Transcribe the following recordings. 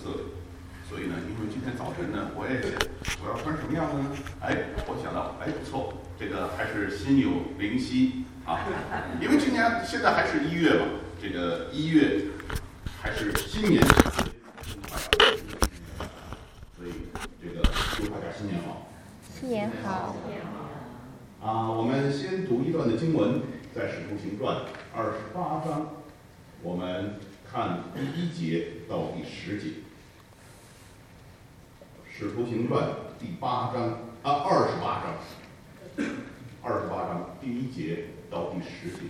色的。所以呢，因为今天早晨呢，我要穿什么样的呢？我想到，不错，这个还是心有灵犀啊。因为现在还是1月嘛，这个1月还是新年，所以这个祝大家新年好。 新年好。 我们先读一段的经文，在《使徒行传》28章，我们看第1节到第10节。《使徒行传》第28章第1节到第10节。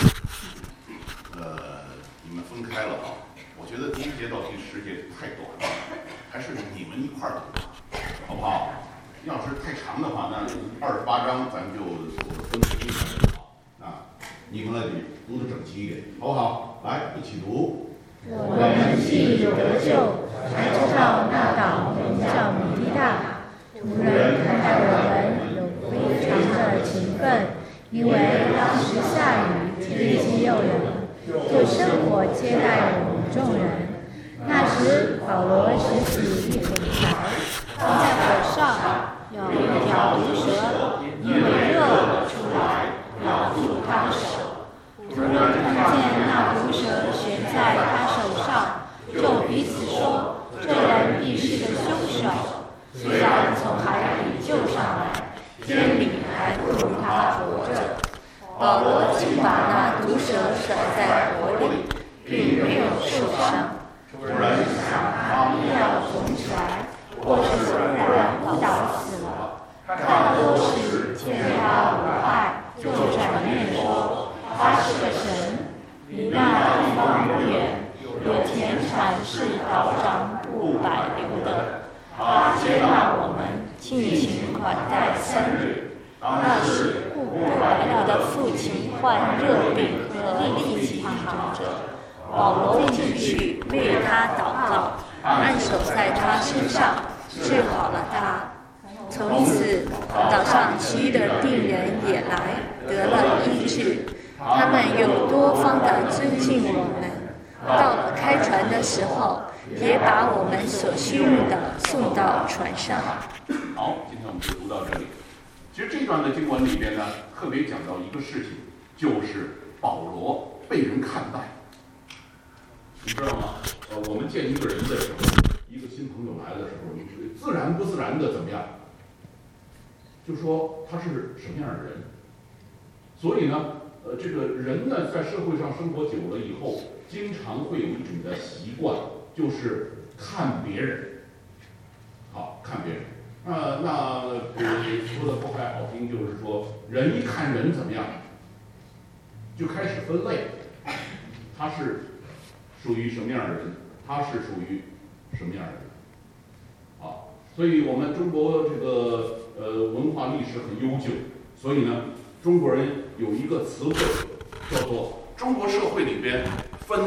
你们分开了啊，我觉得第1节到第10节太短了，还是你们一块儿读，好不好？要是太长的话，那28章咱们就分开一下好。那你们来读得整齐一点，好不好？来，一起读。 我们既得救，才知道那岛名叫弥大。仆人看待我们有非常的勤奋，因为当时下雨，天气又冷，就生火接待我们众人。那时保罗拾起一捆柴，放在火上，要一条毒蛇，因为热了出来，要吐他的手。仆人看见那毒蛇悬在他手上，就彼此说：这人必是个凶手。虽然从海里救上来，天理还不如他活着。保罗竟把那毒蛇甩在火里，并没有受伤。 突然想他必要肿起来，或是突然倒死了。看多时见他无碍，就转面说：他是个神。离那地方不远，有田产是道长不百流的，他接纳我们，尽情款待3日。那时不百流的父亲患热病和痢疾长者，保罗进去为他祷告，按手在他身上，治好了他。从此岛上其余的病人也来，得了医治。他们又多方的尊敬我们，到了开船的时候，也把我们所需用的送到船上。 好，今天我们就读到这里。其实这段的经文里边呢，特别讲到一个事情，就是保罗被人看待。你知道吗？我们见一个人的时候，一个新朋友来的时候，你自然不自然的怎么样？就说他是什么样的人。所以呢，这个人呢，在社会上生活久了以后，经常会有一种的习惯，就是看别人。好，看别人。那说的不太好听，就是说人一看人怎么样，就开始分类，他是属于什么样的人，他是属于什么样的人。好，所以我们中国这个文化历史很悠久，所以呢，中国人有一个词汇叫做中国社会里边分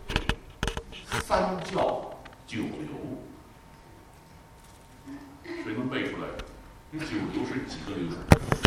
3教9流。谁能背出来？这9流是几个流？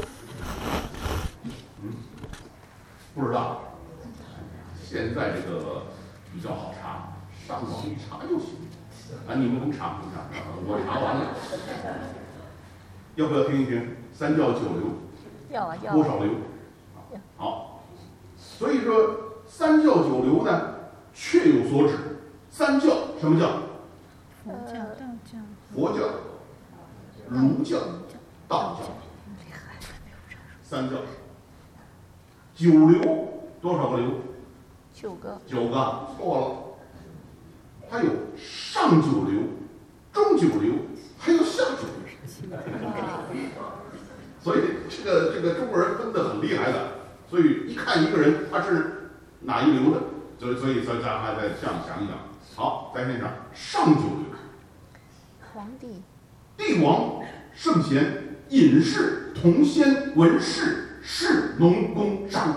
不知道。现在这个比较好查，上网一查就行。你们能查不查？我查完了。要不要听一听3教9流？ 要啊要。 多少流？好。所以说3教9流呢，确有所指。3教什么教？ 佛教、道教。 佛教。儒教、道教，3教，9流多少个流 ？9个。 9个，错了。还有上9流、中9流，还有下9流。所以这个中国人分得很厉害的，所以一看一个人他是哪一流的，所以咱还得这样想一想。好，在那上上9流， 皇帝。 帝王、圣贤、隐士、童仙、文士、士、农、工、商，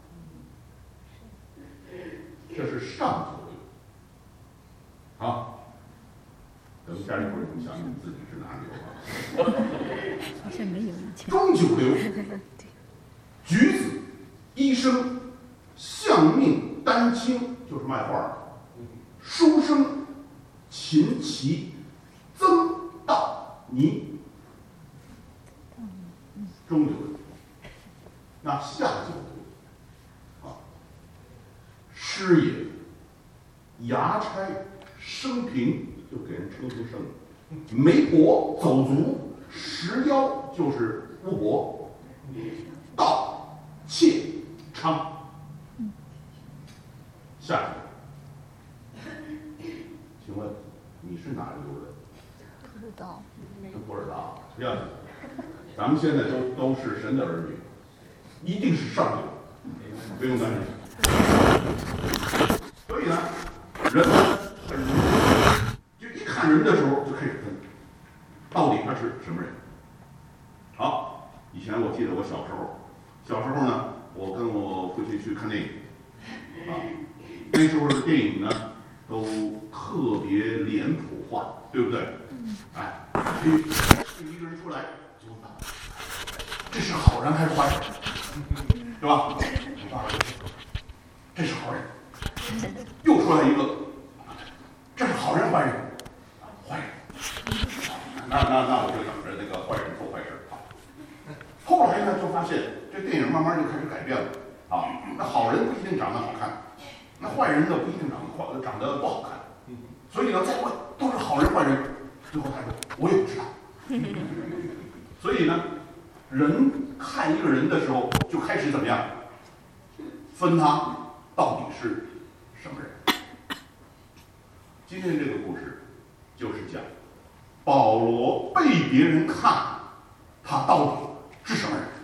这是上9流。好，等一下一会儿你想想自己是哪流啊？ 好像没有以前。 中9流，举子、医生、相命、丹青，就是卖画的，书生、 秦其曾道尼，中流。那下九读啊，师也，牙差生平，就给人称出圣人。媒伯走卒，食妖就是巫伯，盗窃娼。下一个，请问你是哪流人？ 不知道。 不知道，不要紧。咱们现在都是神的儿女，一定是上流，不用担心。所以呢，人呢很容易，就一看人的时候就开始分，到底他是什么人？好，以前我记得我小时候呢，我跟我父亲去看电影，啊，那时候的电影呢都特别脸谱化，对不对？哎，一个人出来就问他，这是好人还是坏人？对吧？这是好人。又出来一个，这是好人坏人？坏人。那我就等着那个坏人做坏事啊。后来呢，就发现这电影慢慢就开始改变了啊。那好人不一定长得好看，那坏人呢不一定长得不好看。所以呢，再问都是好人坏人，最后他说我也不知道。所以呢，人看一个人的时候就开始怎么样？分他到底是什么人。今天这个故事就是讲保罗被别人看他到底是什么人。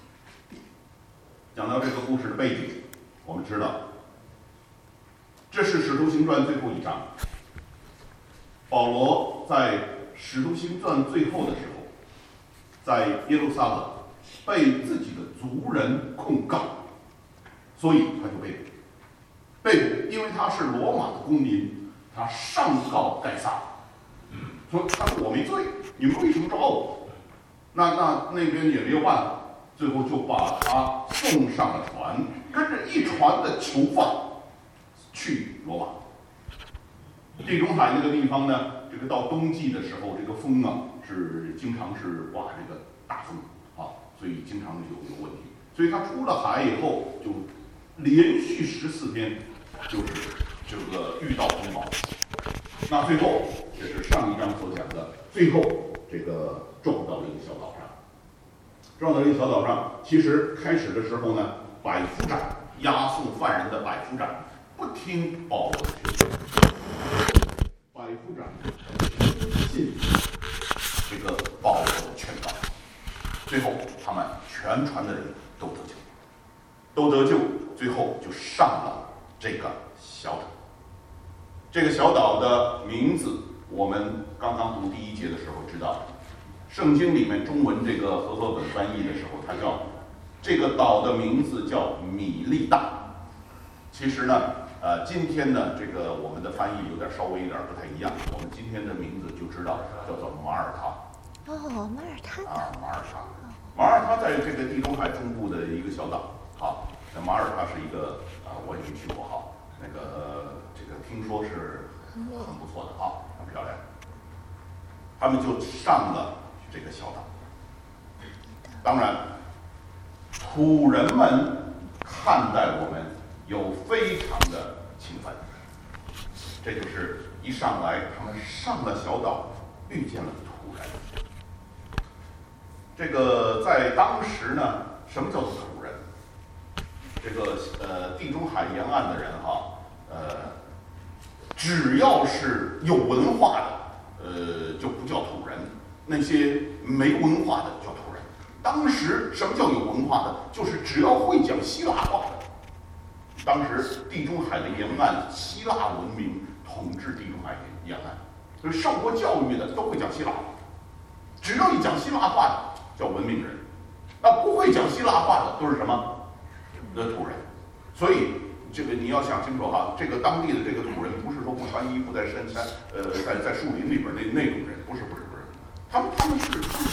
讲到这个故事的背景，我们知道这是《使徒行传》最后一章。保罗在《使徒行传》最后的时候，在耶路撒冷被自己的族人控告，所以他就被捕，因为他是罗马的公民，他上告盖撒，说他说我没罪，你们为什么抓我？那边也没有办法，最后就把他送上了船，跟着一船的囚犯去罗马。地中海那个地方呢，这个到冬季的时候，这个风啊是经常是刮这个大风啊，所以经常有问题。所以他出了海以后，就连续14天就是这个遇到风暴。那最后这是上一章所讲的，最后这个撞到了一个小岛上。其实开始的时候呢，百夫长押送犯人的百夫长不听保罗的劝说，百夫长信这个保罗的劝告，最后他们全船的人都得救，最后就上了这个小岛。这个小岛的名字，我们刚刚读第1节的时候知道，圣经里面中文这个和合本翻译的时候，它叫这个岛的名字叫米利大。其实呢，今天呢，这个我们的翻译稍微有点不太一样。我们今天的名字就知道叫做马耳他。 哦，马耳他。 马耳他在这个地中海中部的一个小岛。好，那马耳他是一个我也没去过哈，这个听说是很不错的啊，很漂亮。他们就上了这个小岛。当然，土人们看待我们有非常的勤奋，这就是一上来他们上了小岛，遇见了土人。这个在当时呢，什么叫做土人？这个地中海沿岸的人哈，只要是有文化的，就不叫土人；那些没文化的叫土人。当时什么叫有文化的？就是只要会讲希腊话的。当时地中海的沿岸，希腊文明统治地中海沿岸，所以受过教育的都会讲希腊话。只要一讲希腊话的叫文明人，那不会讲希腊话的都是什么？土人。所以这个你要想清楚哈，这个当地的这个土人不是说不穿衣服在深山在树林里边那种人，不是，他们是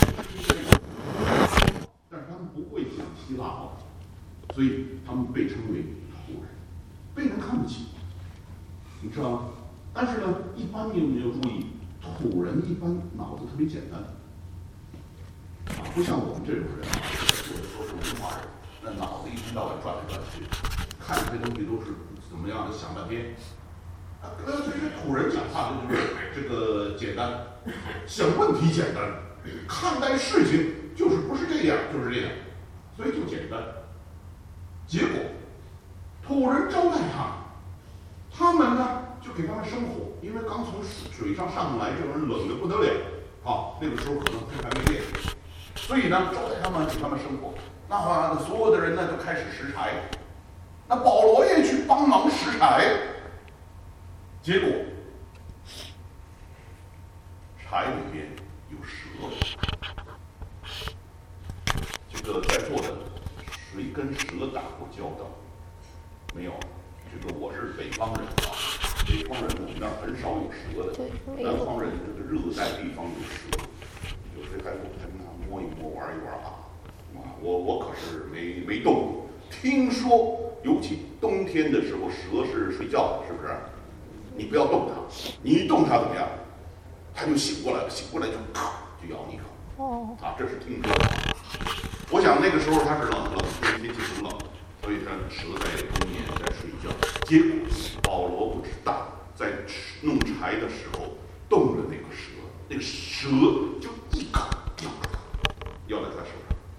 但是他们不会讲希腊话，所以他们被称为土人，被人看不起，你知道吗？ 但是呢，一般你有没有注意，土人一般脑子特别简单，不像我们这种人啊，或者说是文化人，那脑子一天到晚转来转去，看这些东西都是怎么样的想半天。对于土人讲话就是这个简单，想问题简单，看待事情就是不是这样就是这样，所以就简单。结果土人招待他们呢就给他们生火，因为刚从水上上来，这种人冷得不得了啊，那个时候可能还没练，所以呢招待他们，给他们生火。那所有的人呢就开始拾柴，那保罗也去帮忙拾柴，结果柴里面有蛇。这个在座的谁跟蛇打过交道？没有。这个我是北方人啊，北方人我们那儿很少有蛇的，南方人这个热带地方有蛇，有时还摸一摸玩一玩啊。我可是没动过。听说尤其冬天的时候，蛇是睡觉的，是不是？你不要动它，你一动它怎么样？它就醒过来了，醒过来就咔就咬你一口。啊，这是听说的。我想那个时候它是冷，天气很冷，所以它蛇在冬眠在睡觉。结果保罗不知道，在弄柴的时候动了那个蛇，那个蛇就一口咬在他手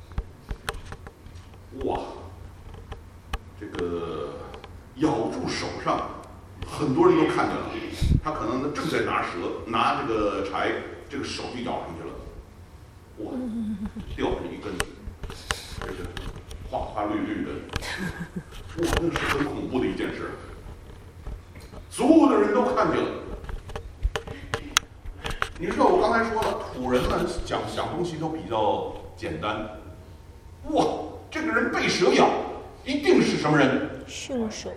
上。哇，这个咬住手上，很多人都看见了，他可能正在拿这个柴，这个手就咬上去了，哇，掉下一根，这个花花绿绿的，哇，那是很恐怖的一件事。所有的人都看见了。你知道我刚才说了，土人们想东西都比较简单。哇，这个人被蛇咬，一定是什么人？ 凶手。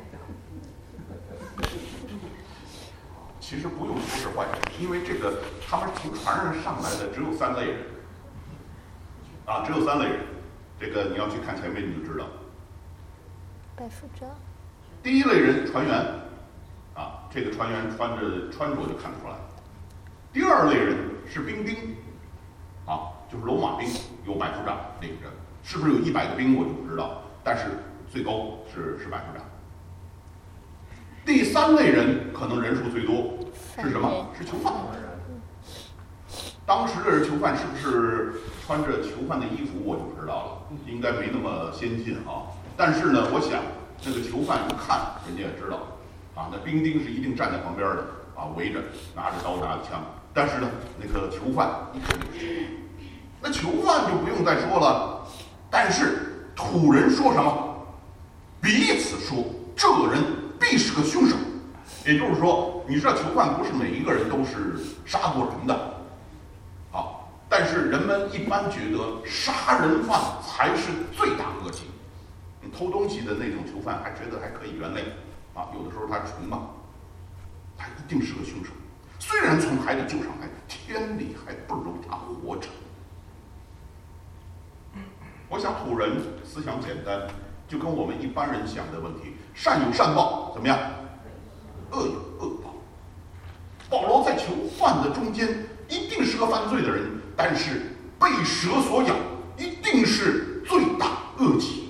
其实不用说是坏人，因为这个他们从船上上来的只有3类人，只有3类人。这个你要去看前面你就知道。 百夫长。 第一类人船员，这个船员穿着就看得出来。第2类人是兵，就是罗马兵，有百夫长那个人，是不是有100个兵我就不知道，但是最高是百夫长。第3类人可能人数最多，是什么？是囚犯。当时的囚犯是不是穿着囚犯的衣服我就不知道了，应该没那么先进啊。但是呢，我想那个囚犯一看，人家也知道，那兵丁是一定站在旁边的，围着拿着刀拿着枪。但是呢，那个囚犯一看就是，那囚犯就不用再说了。但是土人说什么？彼此说，这人必是个凶手。也就是说，你知道囚犯不是每一个人都是杀过人的，但是人们一般觉得杀人犯才是罪大恶极。你偷东西的那种囚犯还觉得还可以原谅，有的时候他穷嘛，他一定是个凶手。虽然从海里救上来，天理还不如他活着。我想土人思想简单，就跟我们一般人想的问题，善有善报，怎么样？恶有恶报。保罗在囚犯的中间，一定是个犯罪的人，但是被蛇所咬，一定是罪大恶极。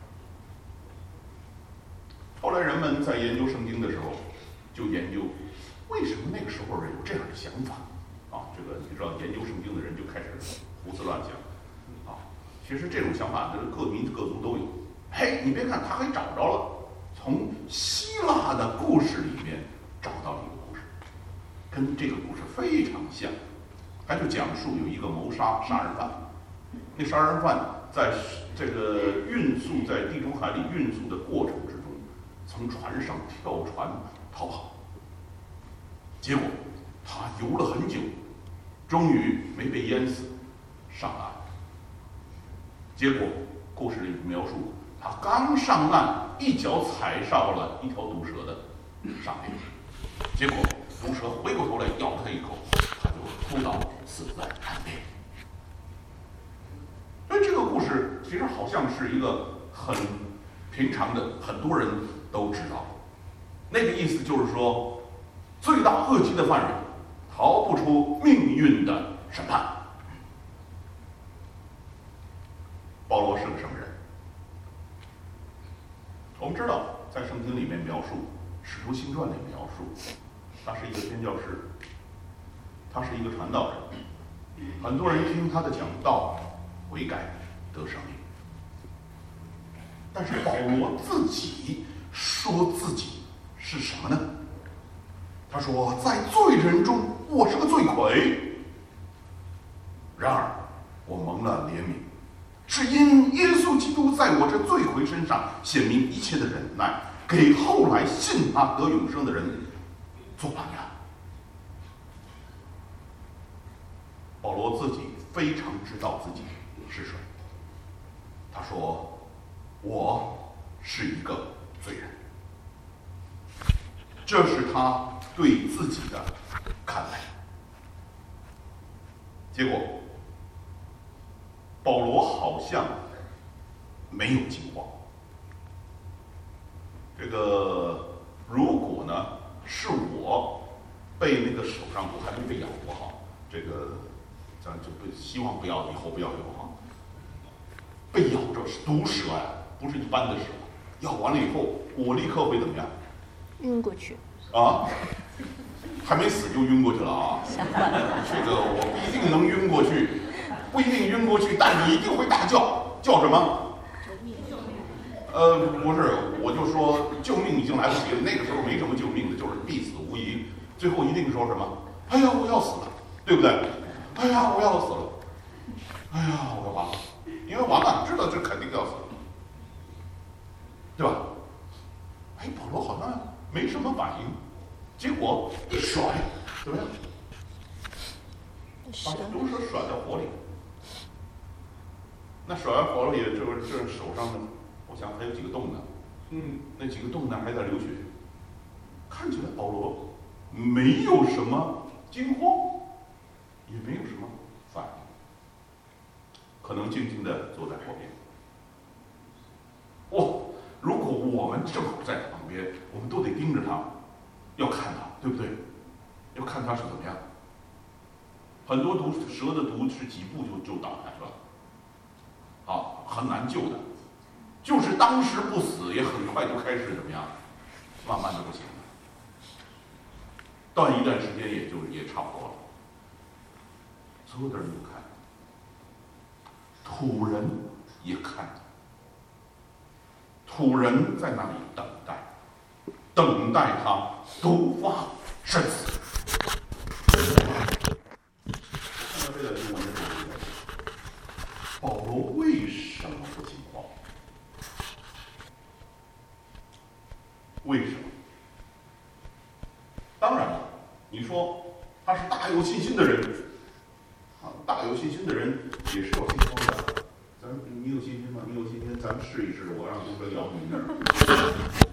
后来人们在研究圣经的时候，就研究为什么那个时候人有这样的想法这个你知道，研究圣经的人就开始胡思乱想其实这种想法各民各族都有。你别看他还找着了，从希腊的故事里面找到了一个故事，跟这个故事非常像。他就讲述有一个谋杀人犯，那杀人犯在这个运输在地中海里运输的过程之中，从船上跳船逃跑，结果他游了很久，终于没被淹死，上岸。结果故事里描述，他刚上岸，一脚踩上了一条毒蛇的上面，结果毒蛇回过头来咬了他一口，他就扑倒死在岸边。所以这个故事其实好像是一个很平常的，很多人都知道。那个意思就是说，罪大恶极的犯人，逃不出命运的审判。保罗是个什么人？我们知道，在圣经里面描述，《使徒行传》里描述，他是一个宣教士，他是一个传道人，很多人听他的讲道，悔改得生命。但是保罗自己说自己是什么呢？他说，在罪人中我是个罪魁，然而我蒙了怜悯，是因耶稣基督在我这罪魁身上显明一切的忍耐，给后来信他得永生的人做榜样。保罗自己非常知道自己是谁，他说，我是一个罪人，这是他对自己的看待。结果保罗好像没有惊慌。这个如果呢是我被那个手上，我还没被咬过哈，这个咱就不希望不要，以后不要有哈。被咬着是毒蛇呀，不是一般的蛇，咬完了以后，我立刻会怎么样？ 晕过去。 啊？还没死就晕过去了啊！这个我不一定能晕过去，不一定晕过去，但你一定会大叫，叫什么？不是，我就说救命已经来不及了。那个时候没什么救命的，就是必死无疑。最后一定说什么？哎呀，我要死了，对不对？哎呀，我要死了。哎呀，我要完了，因为完了，知道这肯定要死，对吧？哎，保罗好像没什么反应，结果一甩，怎么样？把毒蛇甩到火里。那甩完火里，这手上呢，我想还有几个洞呢。那几个洞呢还在流血。看起来保罗没有什么惊慌，也没有什么反应，可能静静地坐在后边。如果我们正好在他旁边，我们都得盯着他，要看他，对不对？要看他是怎么样。很多蛇的毒是几步就倒下去了，很难救的。就是当时不死，也很快就开始怎么样，慢慢的不行了。断一段时间也差不多了。所有的人都看，土人也看，土人在那里等待他毒发身死。看到这个经文的时候，保罗为什么不惊慌？为什么？当然了，你说他是大有信心的人，大有信心的人也是有惊慌的。你有信心吗？你有信心，咱们试一试。我让东哥摇你那儿。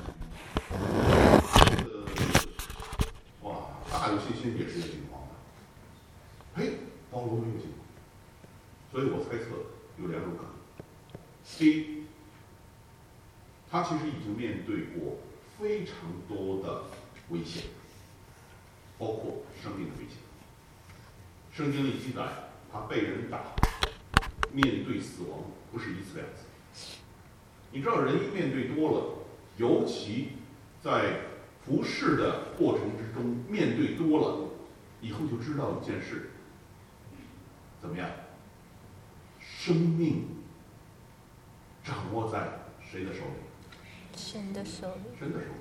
大有信心也是有惊慌的。保罗没有惊慌，所以我猜测有两种可能。第一，他其实已经面对过非常多的危险，包括生命的危险。圣经里记载，他被人打，面对死亡不是一次两次。你知道，人一面对多了，尤其在服侍的过程之中，面对多了，以后就知道一件事，怎么样？生命掌握在谁的手里？ 神的手里。 神的手里。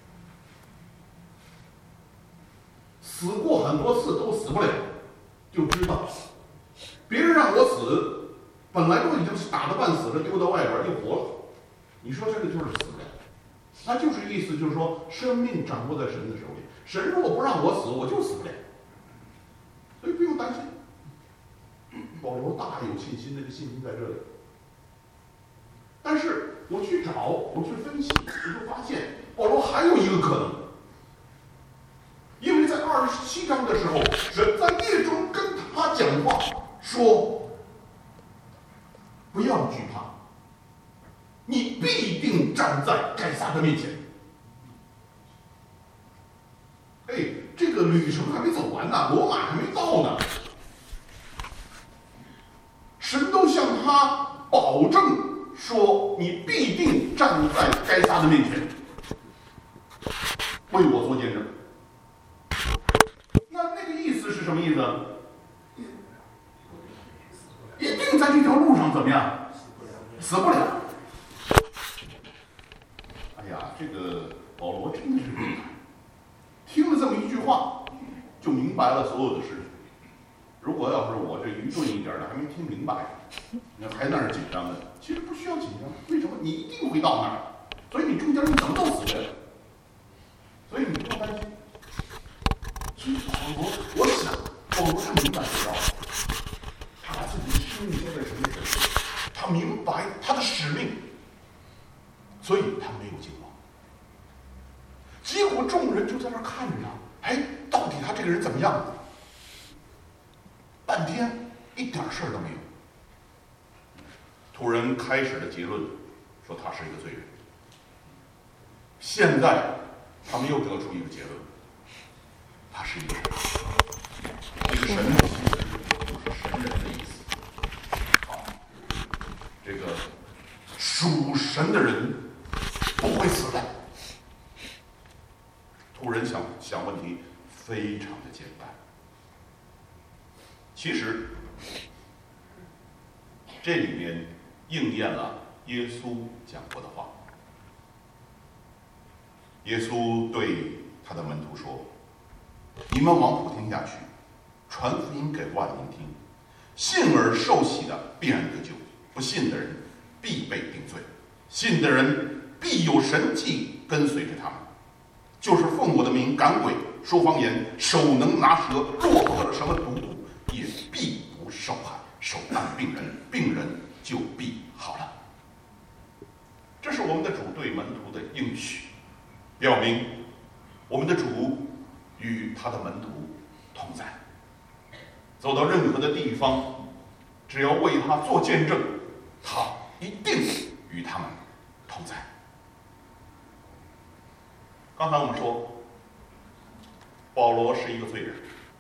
死过很多次都死不了，就知道别人让我死，本来都已经是打得半死了，丢到外边又活了。你说这个就是死不了，那就是意思就是说，生命掌握在神的手里。神如果不让我死，我就死不了，所以不用担心。保罗大有信心，那个信心在这里。但是我去找，我去分析，我就发现保罗还有一个可能，因为在27章的时候，神在夜中跟他讲话，说：“不要惧怕，你必定站在该撒的面前。”这个后呢？神都向他保证说：“你必定站在该撒的面前，为我做见证。”那个意思是什么意思？一定在这条路上怎么样？死不了。哎呀，这个保罗真的是厉害，听了这么一句话，就明白了所有的事情。如果要是我这愚钝一点的，还没听明白，那还在那儿紧张呢。其实不需要紧张，为什么？你一定会到那儿，所以你中间你怎么都死不了。所以你不用担心。所以保罗，我想保罗是明白这道理，他把自己的生命交在神的手里，他明白他的使命，所以他没有惊慌。结果众人就在那儿看着他，哎，到底他这个人怎么样？半天一点事儿都没有。突然开始的结论说他是一个罪人。现在他们又得出一个结论，他是一个神。这个神的意思就是神人的意思。好，这个属神的人不会死的。突然想问题非常的简单。其实这里面应验了耶稣讲过的话。耶稣对他的门徒说：“你们往普天下去，传福音给万民听。信而受洗的必然得救，不信的人必被定罪。信的人必有神迹跟随着他们，就是奉我的名赶鬼、说方言、手能拿蛇，若得了什么毒物，也必不受害。手按病人，病人就必好了。”这是我们的主对门徒的应许，表明我们的主与他的门徒同在。走到任何的地方，只要为他做见证，他一定与他们同在。刚才我们说，保罗是一个罪人，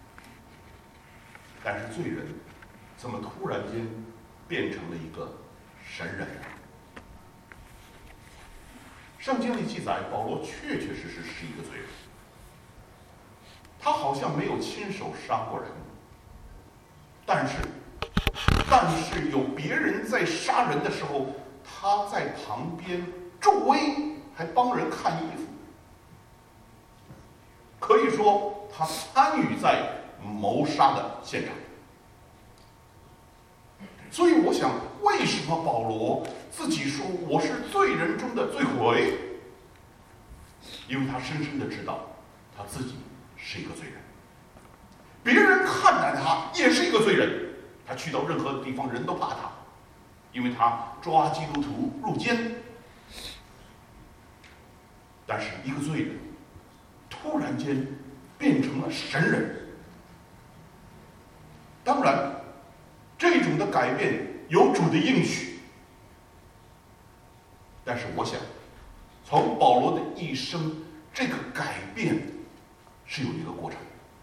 但是罪人怎么突然间变成了一个神人呢？圣经里记载，保罗确确实实是一个罪人，他好像没有亲手杀过人，但是有别人在杀人的时候，他在旁边助威，还帮人看衣服，可以说他参与在谋杀的现场。所以我想，为什么保罗自己说我是罪人中的罪魁？因为他深深的知道他自己是一个罪人，别人看待他也是一个罪人。他去到任何地方，人都怕他，因为他抓基督徒入监。但是一个罪人突然间变成了神人，当然这种的改变有主的应许，但是我想从保罗的一生，这个改变是有一个过程。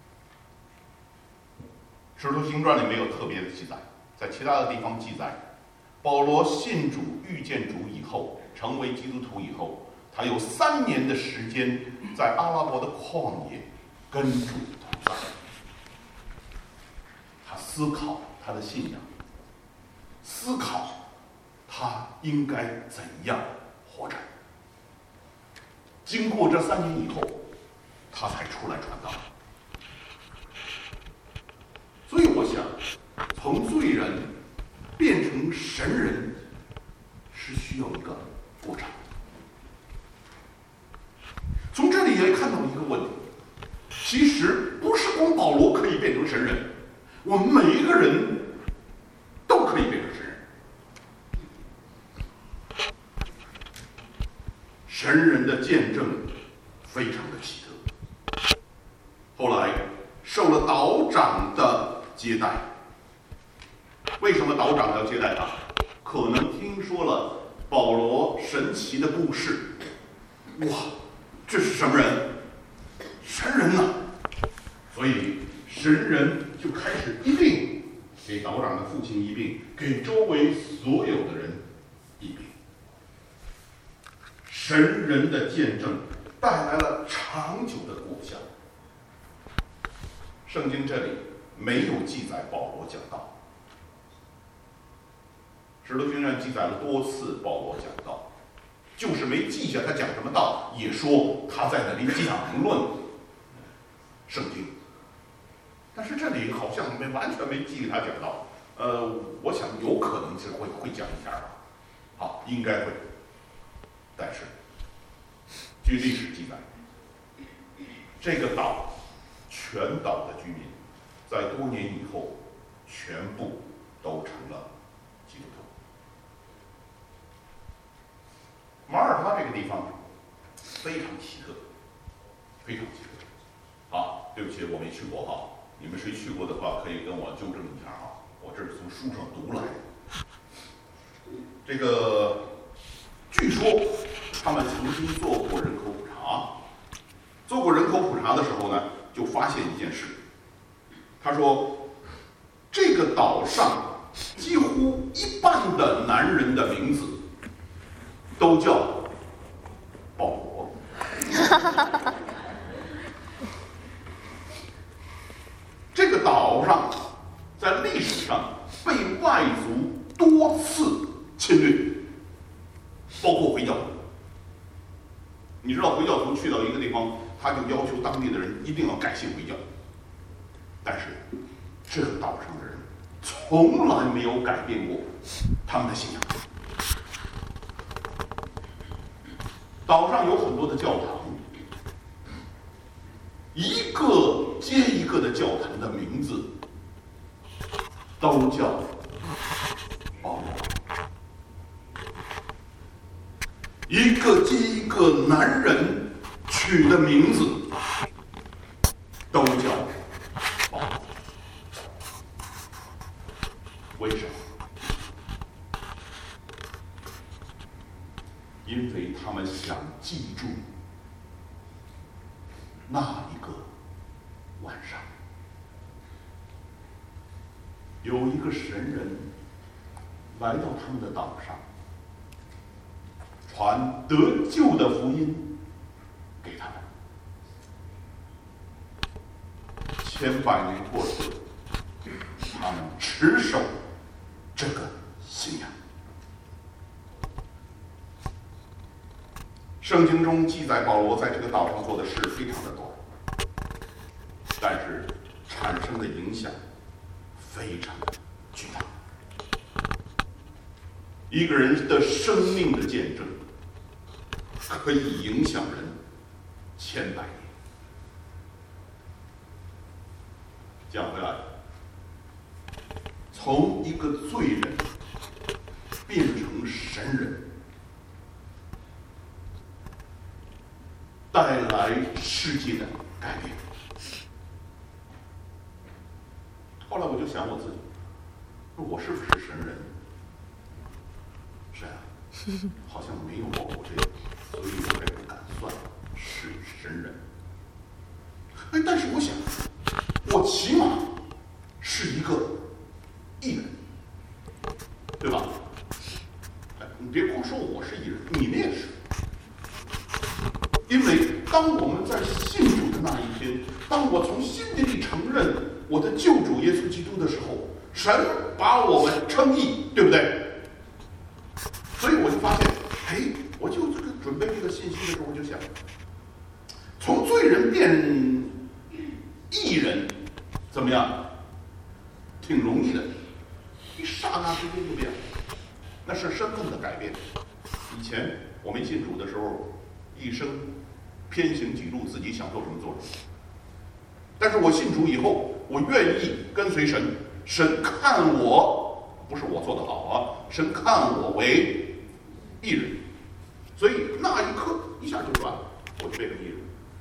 使徒行传里没有特别的记载，在其他的地方记载，保罗信主遇见主以后，成为基督徒以后，他有3年的时间在阿拉伯的旷野跟主同在。他思考他的信仰，思考他应该怎样活着。经过这3年以后，他才出来传道。所以我想，从罪人变成神人是需要一个过程。从这里也看到一个问题，其实不是光保罗可以变成神人，我们每一个人都可以变成神人。神人的见证非常的奇特。后来受了岛长的接待。为什么岛长要接待他？可能听说了保罗神奇的故事。哇，这是什么人？神人呐！所以神人就开始一并给岛长的父亲一并，给周围所有的人一并。神人的见证带来了长久的果效。圣经这里没有记载保罗讲道，使徒行传记载了多次保罗讲道，就是没记下他讲什么道，也说他在那里讲论圣经。但是这里好像完全没记他讲道，我想有可能是会讲一下吧，好，应该会。但是据历史记载，这个岛全岛的居民在多年以后全部都成了基督徒。马耳他这个地方非常奇特，非常奇特。啊，对不起，我没去过哈。你们谁去过的话，可以跟我纠正一下啊。我这是从书上读来的。这个据说他们曾经做过人口普查，做过人口普查的时候呢，就发现一件事。他说，这个岛上几乎一半的男人的名字都叫保罗。这个岛上在历史上被外族多次侵略，包括回教徒。你知道回教徒去到一个地方，他就要求当地的人一定要改信回教，但是这个岛上的人从来没有改变过他们的信仰。岛上有很多的教堂，一个接一个的教堂的名字都叫保罗，一个接一个男人取的名字都叫保罗。为什么？因为他们想记住那一个晚上，有一个神人来到他们的岛上，传得救的福音给他们。千百年过去，他们持守这个信仰。圣经中记载保罗在这个岛上做的事非常的短，但是产生的影响非常的巨大。一个人的生命的见证可以影响人千百年。讲回来，从一个罪人变成神人，带来世界的改变。后来我就想我自己，我是不是神人？神啊，好像没有过这个，所以我也不敢算是神人。哎，但是我想，我起码是一个艺人，对吧？哎，你别光说我是艺人，你们也是。因为当我们在信主的那一天，当我从心底里承认我的救主耶稣基督的时候，神把我们称义，对不对？所以我就发现，哎，我就这个准备这个信息的时候，我就想，从罪人变义人，怎么样？挺容易的，一刹那之间就变了，那是身份的改变。以前我没信主的时候，一生偏行己路，自己想做什么做什么。但是我信主以后，我愿意跟随神，神看我不是我做得好啊，神看我为义人，所以那一刻一下就转了，我就变成义人。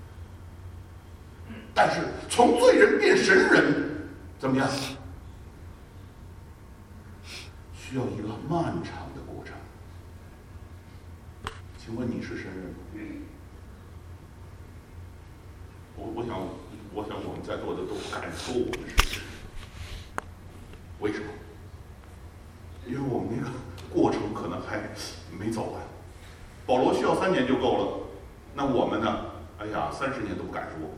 但是从罪人变神人，怎么样？需要一个漫长的过程。请问你是神人吗？我想我们在座的都敢说我们是神人。 为什么？因为我们那个过程可能还没走完。保罗需要3年就够了，那我们呢？哎呀，30年都不敢说。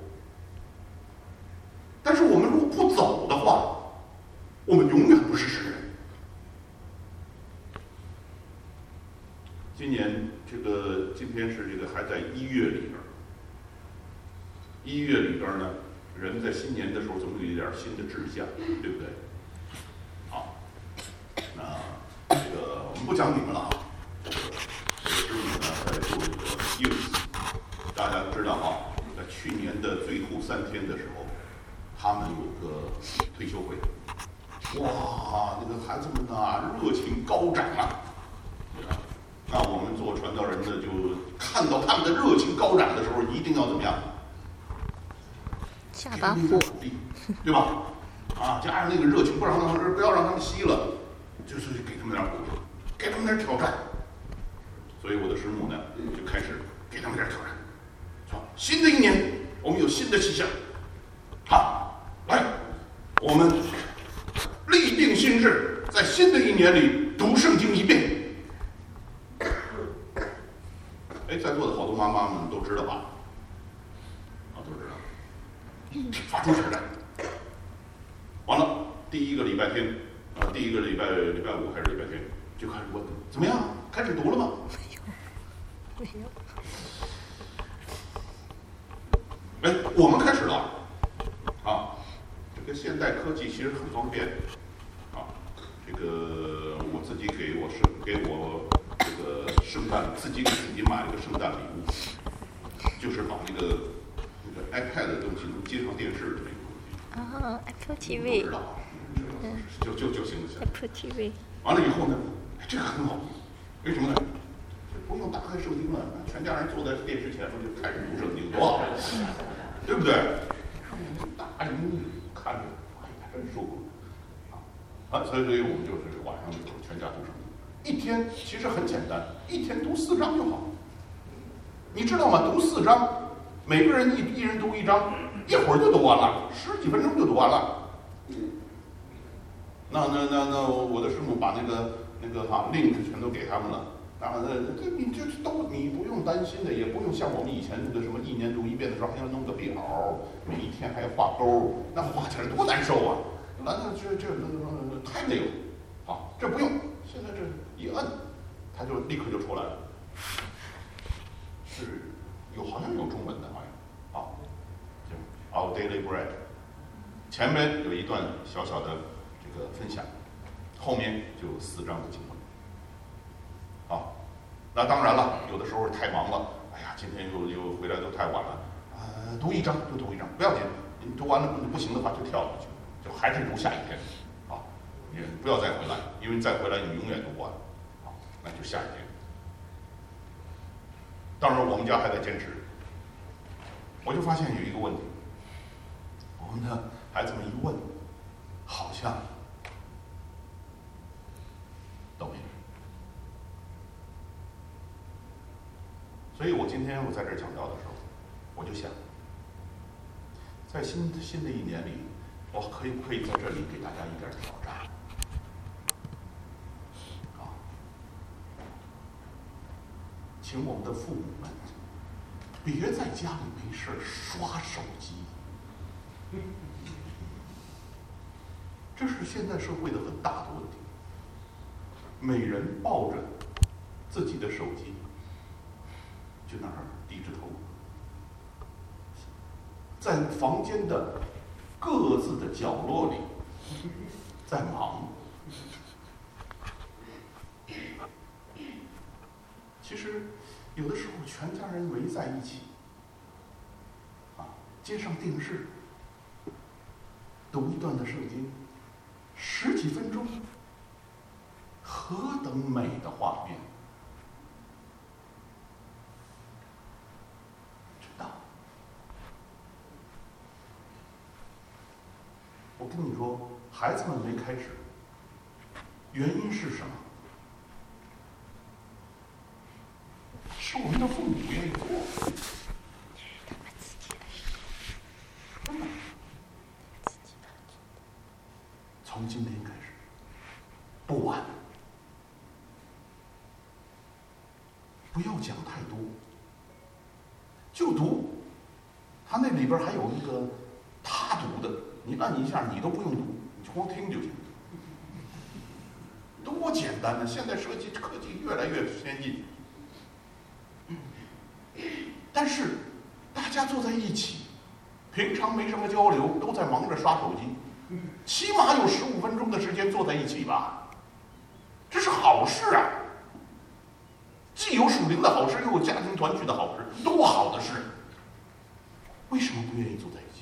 但是我们如果不走的话，我们永远不是神人。今天是这个还在1月里边，1月里边呢，人在新年的时候总有一点新的志向，对不对？好，那这个我们不讲你们了啊。我师母呢在做这个 youth， 大家知道啊，在去年的最后3天的时候，他们有个退休会，哇，那个孩子们啊热情高涨啊，那我们做传道人的就看到他们的热情高涨的时候，一定要怎么样？ 下把火， 对吧？啊，加上那个热情，不要让他们熄了，就是给他们点鼓励，给他们点挑战。所以我的师母呢，就开始给他们点挑战，说新的一年我们有新的气象，好，来，我们立定心志，在新的一年里读圣经1遍。哎，在座的好多妈妈们都知道吧？啊，都知道。发出指来，完了，第1个礼拜天，第1个礼拜5还是礼拜天，就开始问怎么样？开始读了吗？没有。哎，我们开始了，啊，这个现代科技其实很方便，啊，这个我自己给我这个圣诞自己给自己买了个圣诞礼物，就是把那个 iPad 的东西能接上电视的那个东西。 啊 ，Apple TV。 知道，就行了。 Apple TV。 完了以后呢，这个很好，为什么呢？不用打开圣经了，全家人坐在电视前头就开始读圣经，多好，对不对？大荧幕看着，哎呀，真舒服啊！所以我们就是晚上的时候全家读圣经，一天其实很简单，一天读4章就好。你知道吗？读4章，每个人一人读1章，一会儿就读完了，10几分钟就读完了。那我的师母把那个link 全都给他们了。啊，你不用担心的，也不用像我们以前那个什么1年读1遍的时候还要弄个表，每一天还要画勾，那画起来多难受啊！那太累了。好，这不用，现在这一摁，它就立刻就出来了。是好像有中文的，好像啊，就 Our Daily Bread， 前面有一段小小的这个分享，后面就有4章的经文。好，那当然了，有的时候太忙了，哎呀，今天又回来都太晚了，读1章就读1章，不要紧，你读完了不行的话就跳过去，就还是读下一天，啊，你不要再回来，因为再回来你永远读不完，好，那就下一天。当然我们家还在坚持，我就发现有一个问题，我们的孩子们一问，好像都没有。所以我今天在这儿讲到的时候，我就想，在新的一年里，我可以不可以在这里给大家一点挑战？啊，请我们的父母们别在家里没事刷手机，这是现在社会的很大的问题。每人抱着自己的手机，就那儿低着头，在房间的各自的角落里在忙。其实有的时候全家人围在一起，接上电视，读一段的圣经，10几分钟，何等美的画面！我跟你说，孩子们没开始，原因是什么？是我们的父母不愿意做。从今天开始， 不晚。不要讲太多，就读。他那里边还有一个他读的，你按一下你都不用读，你光听就行。多简单呢！现在科技越来越先进，但是大家坐在一起，平常没什么交流，都在忙着刷手机，起码有15分钟的时间坐在一起吧，这是好事啊！既有属灵的好事，又有家庭团聚的好事，多好的事！为什么不愿意坐在一起？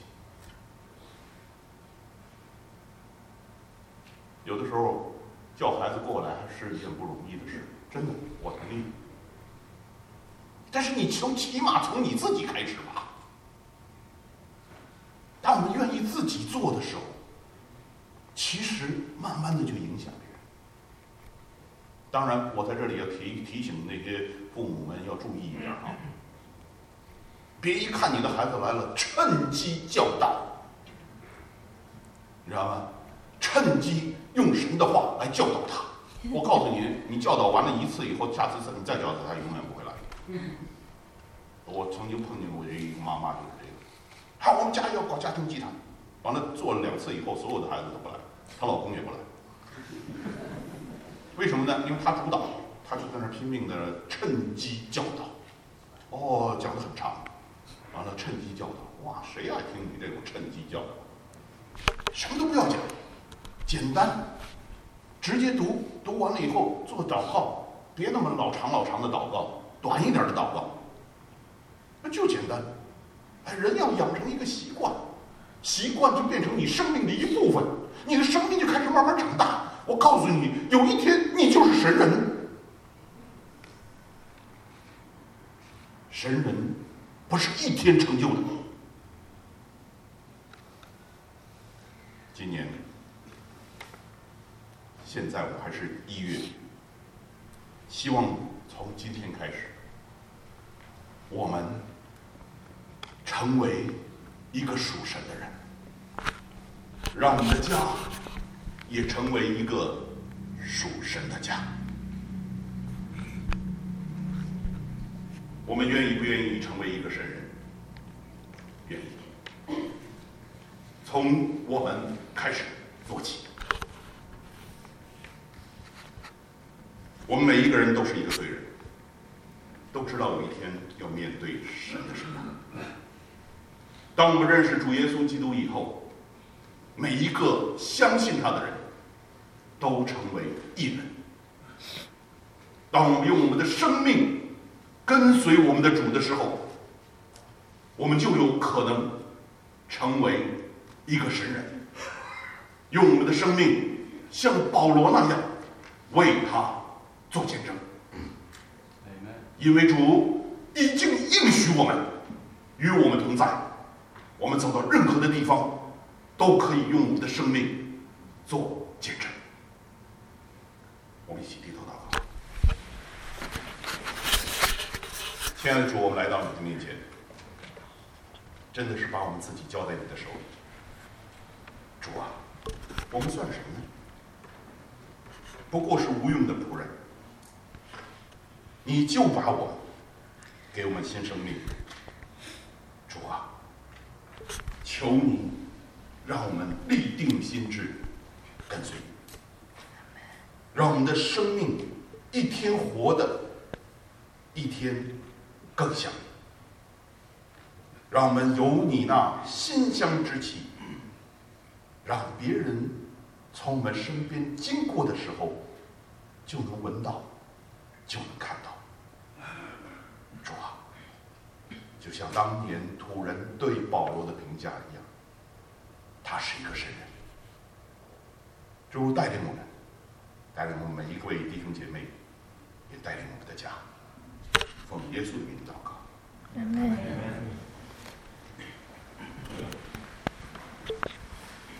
有的时候叫孩子过来还是一件不容易的事，真的，我同意。但是你起码从你自己开始吧。当我们愿意自己做的时候，其实慢慢的就影响别人。当然，我在这里要提醒那些父母们要注意一点啊，别一看你的孩子来了，趁机教导，你知道吗？趁机用神的话来教导他。我告诉你，你教导完了一次以后，下次你再教导他，永远不会来。我曾经碰见过一个妈妈就是这个，我们家要搞家庭祭坛，完了做了2次以后，所有的孩子都不来，她老公也不来。为什么呢？因为她主导，她就在那拼命的趁机教导。讲得很长，完了趁机教导，哇，谁爱听你这种趁机教导？什么都不要讲，简单，直接读，读完了以后做祷告，别那么老长的祷告，短一点的祷告，那就简单。人要养成一个习惯，习惯就变成你生命的一部分，你的生命就开始慢慢长大。我告诉你，有一天你就是神人。神人不是一天成就的。今年，现在我还是1月，希望从今天开始，我们成为一个属神的人，让我们的家也成为一个属神的家。我们愿意不愿意成为一个神人？愿意。从我们开始做起。我们每一个人都是一个罪人，都知道有一天要面对神的审判。当我们认识主耶稣基督以后，每一个相信他的人都成为义人。当我们用我们的生命跟随我们的主的时候，我们就有可能成为一个神人，用我们的生命像保罗那样为他做见证。因为主已经应许我们，与我们同在，我们走到任何的地方都可以用我们的生命做见证。我们一起低头祷告。亲爱的主，我们来到你的面前，真的是把我们自己交在你的手里。主啊，我们算什么呢？不过是无用的仆人。你就把我们给我们新生命。主啊，求你让我们立定心志跟随你，让我们的生命一天活得一天更像你，让我们有你那馨香之气，让别人从我们身边经过的时候就能闻到，就能看到。主啊，就像当年土人对保罗的评价一样，他是一个神人。主带领我们，带领我们每一位弟兄姐妹，也带领我们的家。奉耶稣的名祷告。 阿门。